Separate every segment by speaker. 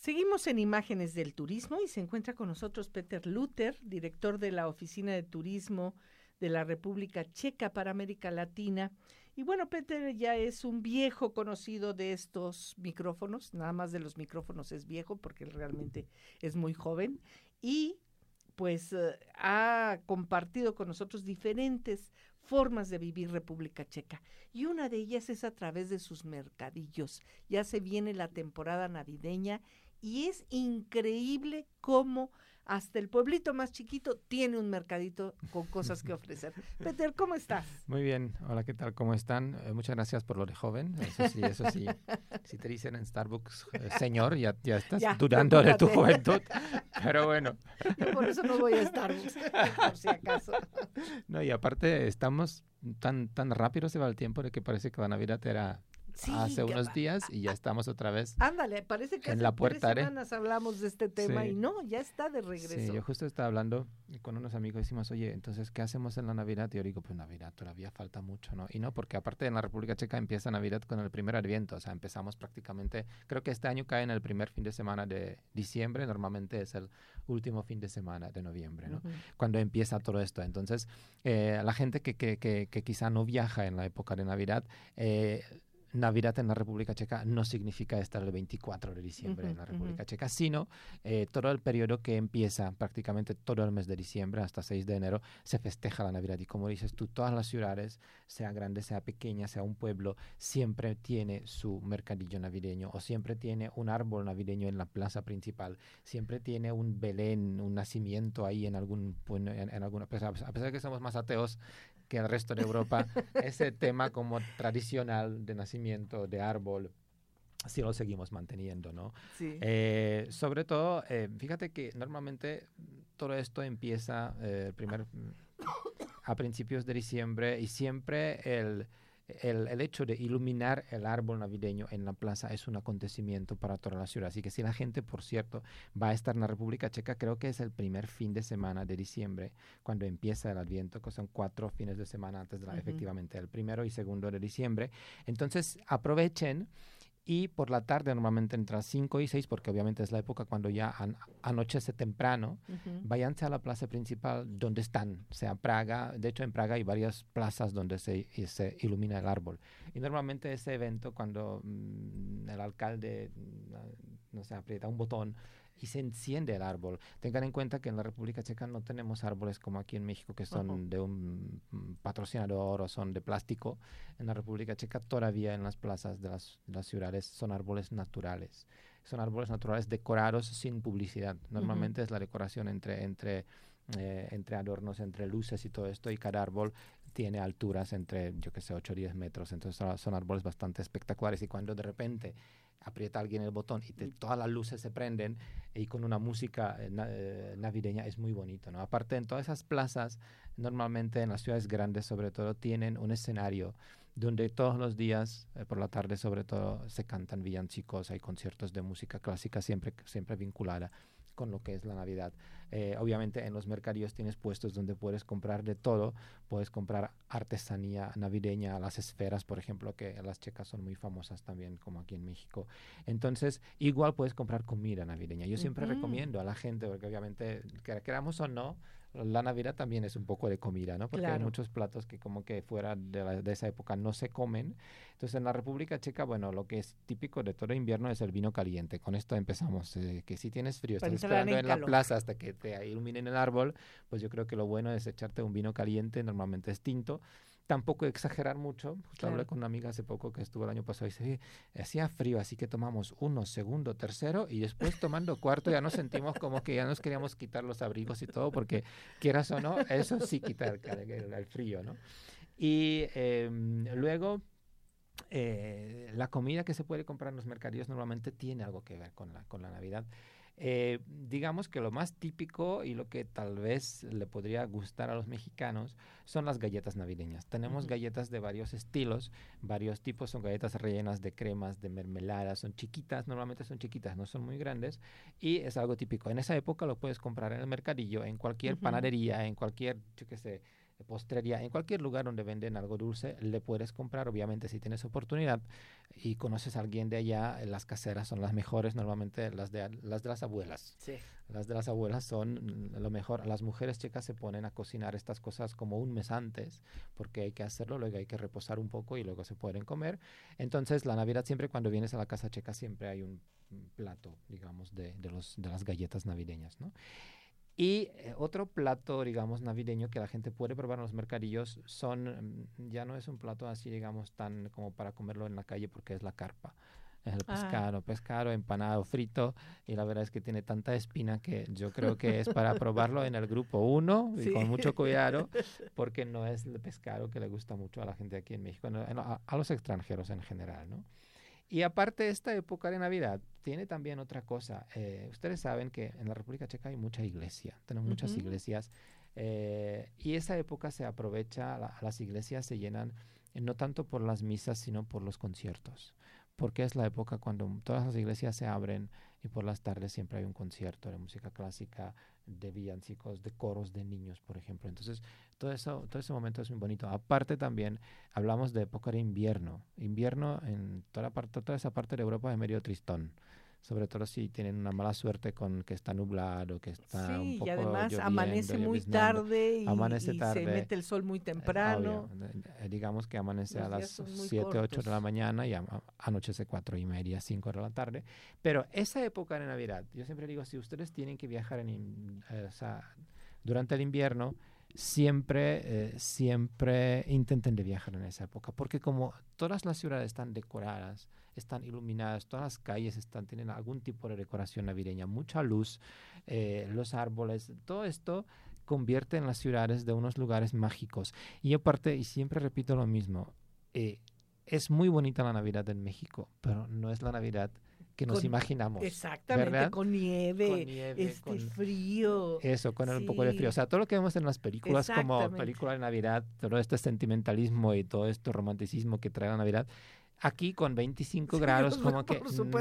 Speaker 1: Seguimos en Imágenes del Turismo y se encuentra con nosotros Peter Luther, director de la Oficina de Turismo de la República Checa para América Latina. Y bueno, Peter ya es un viejo conocido de estos micrófonos, nada más de los micrófonos es viejo porque él realmente es muy joven y pues ha compartido con nosotros diferentes formas de vivir República Checa y una de ellas es a través de sus mercadillos. Ya se viene la temporada navideña y es increíble cómo hasta el pueblito más chiquito tiene un mercadito con cosas que ofrecer. Peter, ¿cómo estás?
Speaker 2: Muy bien, hola, ¿qué tal? ¿Cómo están? Muchas gracias por lo de joven, eso sí. Si te dicen en Starbucks, señor, ya estás dudando de tu juventud, pero bueno.
Speaker 1: Yo por eso no voy a Starbucks, por si acaso.
Speaker 2: No, y aparte estamos tan rápido se va el tiempo de que parece que la Navidad era hace unos días y ya estamos otra vez.
Speaker 1: Ándale, parece que
Speaker 2: en
Speaker 1: hace
Speaker 2: la puerta,
Speaker 1: 3 semanas hablamos de este tema y no, ya está de regreso.
Speaker 2: Sí, yo justo estaba hablando con unos amigos y decimos, oye, entonces, ¿qué hacemos en la Navidad? Y yo digo, pues Navidad todavía falta mucho, ¿no? Y no, porque aparte en la República Checa empieza Navidad con el primer Adviento, o sea, empezamos prácticamente, creo que este año cae en el primer fin de semana de diciembre, normalmente es el último fin de semana de noviembre, ¿no? Cuando empieza todo esto. Entonces, la gente que quizá no viaja en la época de Navidad, Navidad en la República Checa no significa estar el 24 de diciembre en la República Checa, sino todo el periodo que empieza prácticamente todo el mes de diciembre hasta 6 de enero se festeja la Navidad. Y como dices tú, todas las ciudades, sea grande, sea pequeña, sea un pueblo, siempre tiene su mercadillo navideño o siempre tiene un árbol navideño en la plaza principal, siempre tiene un Belén, un nacimiento ahí en alguna, a pesar de que somos más ateos que el resto de Europa, ese tema como tradicional de nacimiento, de árbol, sí lo seguimos manteniendo, ¿no?
Speaker 1: Sí.
Speaker 2: Sobre todo, fíjate que normalmente todo esto empieza a principios de diciembre y siempre el hecho de iluminar el árbol navideño en la plaza es un acontecimiento para toda la ciudad. Así que si la gente, por cierto, va a estar en la República Checa, creo que es el primer fin de semana de diciembre, cuando empieza el Adviento, que son 4 fines de semana antes de efectivamente el 1 y 2 de diciembre. Entonces, aprovechen. Y por la tarde, normalmente entre las 5 y 6, porque obviamente es la época cuando ya anochece temprano, váyanse a la plaza principal donde están, sea Praga. De hecho, en Praga hay varias plazas donde se ilumina el árbol. Y normalmente ese evento, cuando el alcalde, no sé, aprieta un botón y se enciende el árbol. Tengan en cuenta que en la República Checa no tenemos árboles como aquí en México, que son de un patrocinador o son de plástico. En la República Checa todavía en las plazas de las ciudades son árboles naturales. Son árboles naturales decorados sin publicidad. Normalmente es la decoración entre adornos, entre luces y todo esto, y cada árbol tiene alturas entre, yo que sé, 8 o 10 metros. Entonces son árboles bastante espectaculares y cuando de repente aprieta alguien el botón y todas las luces se prenden y con una música navideña es muy bonito, ¿no? Aparte, en todas esas plazas, normalmente en las ciudades grandes sobre todo, tienen un escenario donde todos los días, por la tarde sobre todo, se cantan villancicos, hay conciertos de música clásica siempre vinculada con lo que es la Navidad. Obviamente en los mercadillos tienes puestos donde puedes comprar de todo, puedes comprar artesanía navideña, las esferas, por ejemplo, que las checas son muy famosas también, como aquí en México. Entonces, igual puedes comprar comida navideña. Yo siempre recomiendo a la gente, porque obviamente, queramos o no, la Navidad también es un poco de comida, ¿no? Porque hay muchos platos que como que fuera de esa época no se comen. Entonces, en la República Checa, bueno, lo que es típico de todo invierno es el vino caliente. Con esto empezamos, que si tienes frío, estás esperando en la plaza hasta que te iluminen el árbol, pues yo creo que lo bueno es echarte un vino caliente, normalmente es tinto. Tampoco exagerar mucho. Justo hablé con una amiga hace poco que estuvo el año pasado y dice, hacía frío, así que tomamos 1, 2, 3 y después tomando 4 ya nos sentimos como que ya nos queríamos quitar los abrigos y todo, porque quieras o no, eso sí quita el frío, ¿no? Y luego, la comida que se puede comprar en los mercadillos normalmente tiene algo que ver con la Navidad. Digamos que lo más típico y lo que tal vez le podría gustar a los mexicanos son las galletas navideñas. Tenemos galletas de varios estilos, varios tipos. Son galletas rellenas de cremas, de mermeladas, son chiquitas, normalmente son chiquitas, no son muy grandes, y es algo típico. En esa época lo puedes comprar en el mercadillo, en cualquier panadería, en cualquier, yo qué sé, postrería, en cualquier lugar donde venden algo dulce, le puedes comprar, obviamente, si tienes oportunidad y conoces a alguien de allá, las caseras son las mejores, normalmente las de las abuelas.
Speaker 1: Sí.
Speaker 2: Las de las abuelas son lo mejor. Las mujeres checas se ponen a cocinar estas cosas como un mes antes, porque hay que hacerlo, luego hay que reposar un poco y luego se pueden comer. Entonces, la Navidad siempre, cuando vienes a la casa checa, siempre hay un plato, digamos, de las galletas navideñas, ¿no? Y otro plato, digamos, navideño que la gente puede probar en los mercadillos ya no es un plato así, digamos, tan como para comerlo en la calle porque es la carpa. Es el pescado empanado, frito, y la verdad es que tiene tanta espina que yo creo que es para probarlo en el grupo 1 y con mucho cuidado, porque no es el pescado que le gusta mucho a la gente aquí en México, a los extranjeros en general, ¿no? Y aparte de esta época de Navidad, tiene también otra cosa. Ustedes saben que en la República Checa hay mucha iglesia, tenemos muchas iglesias, y esa época se aprovecha, las iglesias se llenan no tanto por las misas, sino por los conciertos, porque es la época cuando todas las iglesias se abren y por las tardes siempre hay un concierto de música clásica, de villancicos, de coros de niños, por ejemplo. Entonces, todo ese momento es muy bonito. Aparte también hablamos de época de invierno. Invierno en toda esa parte de Europa es medio tristón. Sobre todo si tienen una mala suerte con que está nublado, que está un poco
Speaker 1: y además
Speaker 2: lloviendo,
Speaker 1: amanece muy
Speaker 2: lloviznando.
Speaker 1: tarde y
Speaker 2: Amanece tarde.
Speaker 1: se mete el sol muy temprano.
Speaker 2: Digamos que amanece a
Speaker 1: Los días
Speaker 2: las
Speaker 1: son muy
Speaker 2: 7, 8
Speaker 1: cortos.
Speaker 2: de la mañana y anochece 4:30, 5 de la tarde. Pero esa época de Navidad, yo siempre digo, si ustedes tienen que viajar durante el invierno, siempre intenten de viajar en esa época, porque como todas las ciudades están decoradas, están iluminadas, todas las calles tienen algún tipo de decoración navideña, mucha luz, los árboles, todo esto convierte en las ciudades de unos lugares mágicos. Y aparte, y siempre repito lo mismo, es muy bonita la Navidad en México, pero no es la Navidad que nos imaginamos.
Speaker 1: Exactamente,
Speaker 2: ¿verdad?
Speaker 1: con nieve,
Speaker 2: con
Speaker 1: frío.
Speaker 2: Eso, con un poco de frío. O sea, todo lo que vemos en las películas como película de Navidad, todo este sentimentalismo y todo este romanticismo que trae la Navidad, aquí con 25 grados como que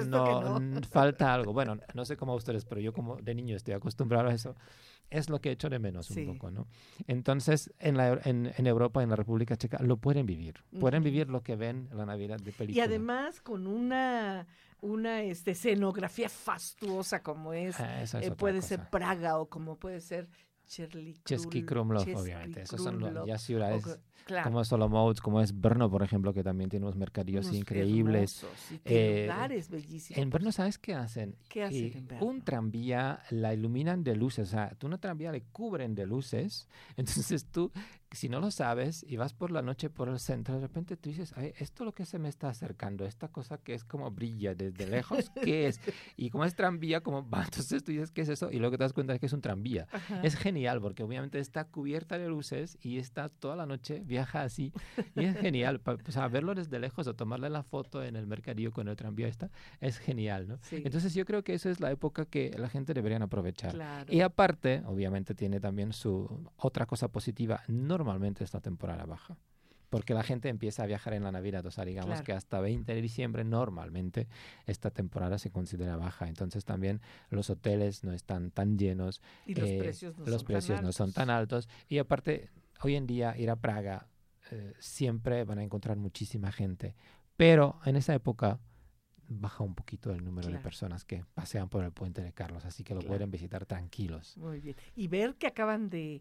Speaker 2: no falta algo. Bueno, no sé cómo a ustedes, pero yo como de niño estoy acostumbrado a eso. Es lo que echo de menos un poco, ¿no? Entonces, en Europa, en la República Checa, lo pueden vivir. Pueden vivir lo que ven en la Navidad de película.
Speaker 1: Y además con una escenografía fastuosa como es, puede ser Praga o como puede ser
Speaker 2: Český Krumlov, obviamente. Esas son ya ciudades
Speaker 1: claro.
Speaker 2: como Solomouc, como es Brno, por ejemplo, que también tiene unos mercadillos increíbles.
Speaker 1: Lugares bellísimos.
Speaker 2: En Brno, ¿sabes qué hacen?
Speaker 1: ¿Qué hacen en Brno?
Speaker 2: Un tranvía la iluminan de luces. O sea, una tranvía le cubren de luces. Entonces tú, si no lo sabes y vas por la noche por el centro, de repente tú dices, ay, esto es lo que se me está acercando, esta cosa que es como brilla desde lejos, ¿qué es? Y como es tranvía, como va, entonces tú dices, ¿qué es eso? Y luego te das cuenta de que es un tranvía. Ajá. Es genial porque obviamente está cubierta de luces y está toda la noche, viaja así. Y es genial. O sea, verlo desde lejos o tomarle la foto en el mercadillo con el tranvía es genial, ¿no? Sí. Entonces yo creo que esa es la época que la gente debería aprovechar.
Speaker 1: Claro.
Speaker 2: Y aparte, obviamente tiene también su otra cosa positiva, normalmente es la temporada baja. Porque la gente empieza a viajar en la Navidad, o sea, digamos que hasta 20 de diciembre normalmente esta temporada se considera baja. Entonces también los hoteles no están tan llenos.
Speaker 1: Y los precios
Speaker 2: no son tan altos. Y aparte, hoy en día ir a Praga siempre van a encontrar muchísima gente. Pero en esa época baja un poquito el número de personas que pasean por el puente de Carlos, así que lo pueden visitar tranquilos.
Speaker 1: Muy bien. Y ver que acaban de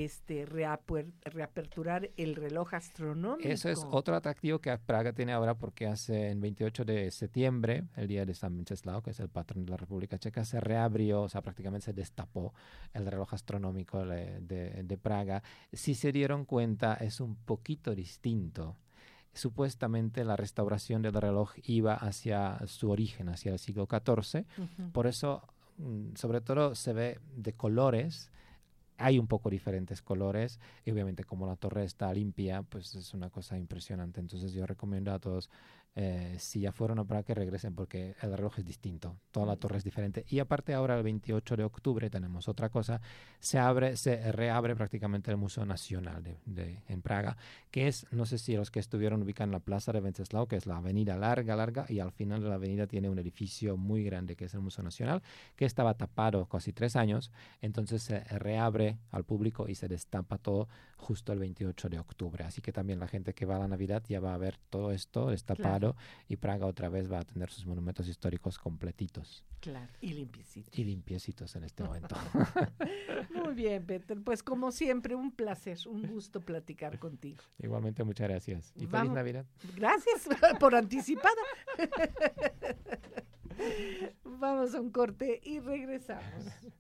Speaker 1: reaperturar el reloj astronómico.
Speaker 2: Eso es otro atractivo que Praga tiene ahora porque el 28 de septiembre, el día de San Wenceslao, que es el patrón de la República Checa, se reabrió, o sea, prácticamente se destapó el reloj astronómico de Praga. Si se dieron cuenta, es un poquito distinto. Supuestamente la restauración del reloj iba hacia su origen, hacia el siglo XIV. Por eso, sobre todo, se ve de colores. Hay un poco diferentes colores. Y obviamente, como la torre está limpia, pues es una cosa impresionante. Entonces, yo recomiendo a todos si ya fueron a Praga, que regresen porque el reloj es distinto, toda la torre es diferente. Y aparte ahora el 28 de octubre tenemos otra cosa, se reabre prácticamente el Museo Nacional en Praga, que es, no sé si los que estuvieron ubican la Plaza de Wenceslao, que es la avenida larga, y al final de la avenida tiene un edificio muy grande que es el Museo Nacional, que estaba tapado casi 3 años, entonces se reabre al público y se destapa todo justo el 28 de octubre. Así que también la gente que va a la Navidad ya va a ver todo esto destapado. Claro. Y Praga otra vez va a tener sus monumentos históricos completitos.
Speaker 1: Claro, y limpiecitos.
Speaker 2: Y limpiecitos en este momento.
Speaker 1: Muy bien, Peter. Pues como siempre, un placer, un gusto platicar contigo.
Speaker 2: Igualmente, muchas gracias. Y feliz Navidad.
Speaker 1: Gracias por anticipada. Vamos a un corte y regresamos.